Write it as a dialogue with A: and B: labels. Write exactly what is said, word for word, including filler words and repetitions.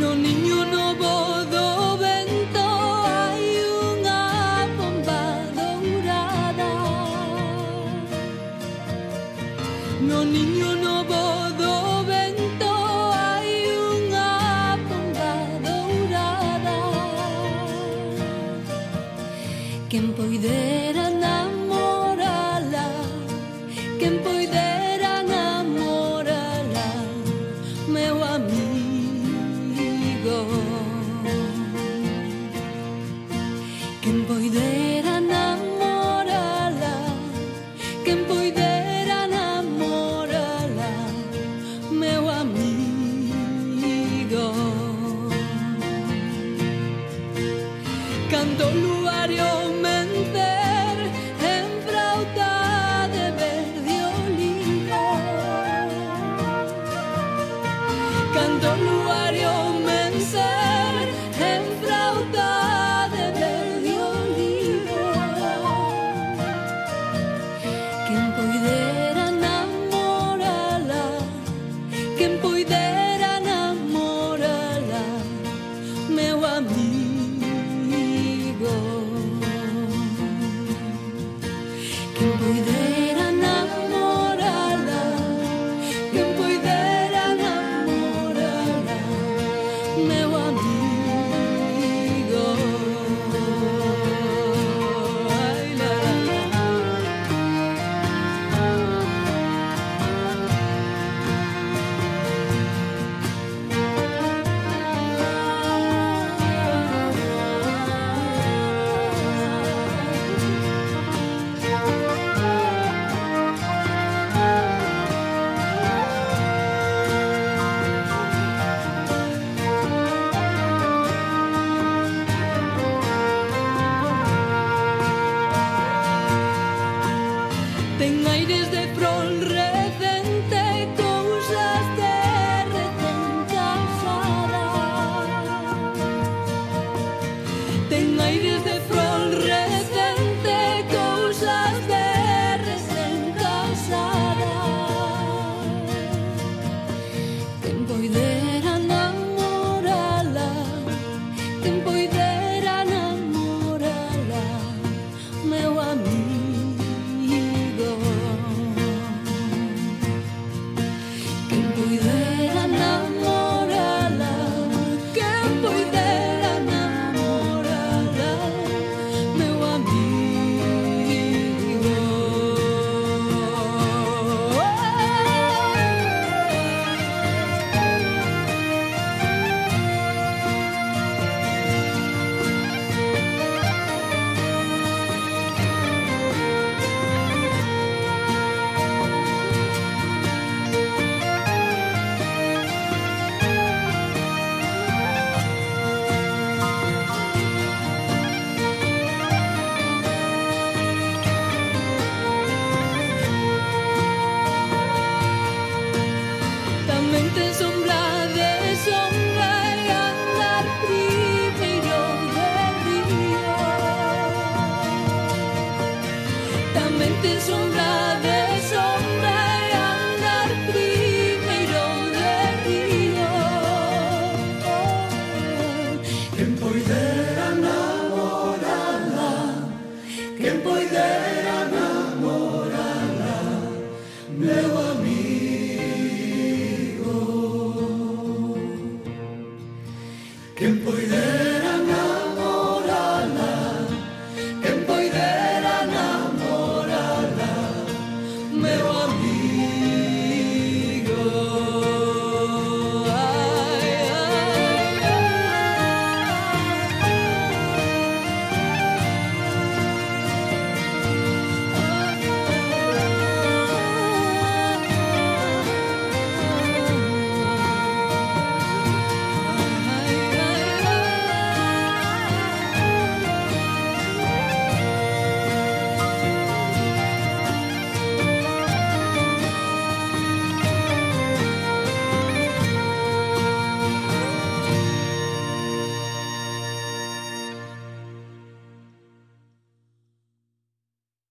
A: No niño no do vento hai unha pomba dourada. No niño no do vento hai unha pomba dourada. Quen poidera namorala, quen poidera namorala, meu amigo. Quen poidera namorala, quen poidera namorala, meu amigo. Canto luario mencer en frauta de verde olivo. Canto luario mencer en frauta de verde olivo. Quen poidera namorala, quen poidera namorala, meu amigo. Quen poidera namorala, quen poidera namorala, meu amigo. Ai, la, la, ten aires de frol recente, cousas de recén casada. Ten aires de frol recente, cousas de recén casada. Quen poidera namorala, quen poidera namorala, meu amigo. Quen poidera namorala, quen poidera namorala, meu amigo. Tamén ten sombra de sombra e andar primeiro de río. Tamén ten sombra de sombra e andar primeiro de río. Quen poidera namorala, quen poidera namorala, meu amigo. Quen poidera